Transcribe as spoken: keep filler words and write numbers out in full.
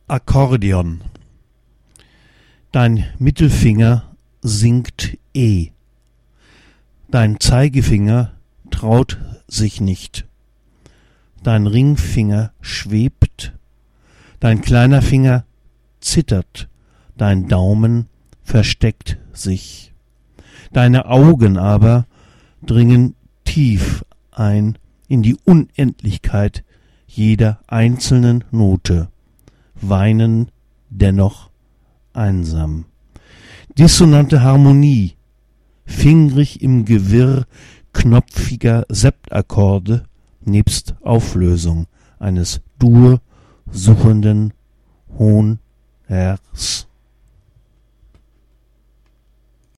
Akkordeon. Dein Mittelfinger singt E. Dein Zeigefinger traut sich nicht. Dein Ringfinger schwebt. Dein kleiner Finger zittert. Dein Daumen versteckt sich. Deine Augen aber dringen tief ein in die Unendlichkeit jeder einzelnen Note, weinen dennoch einsam. Dissonante Harmonie, fingrig im Gewirr knopfiger Septakkorde nebst Auflösung eines Dur suchenden Hohnherrs.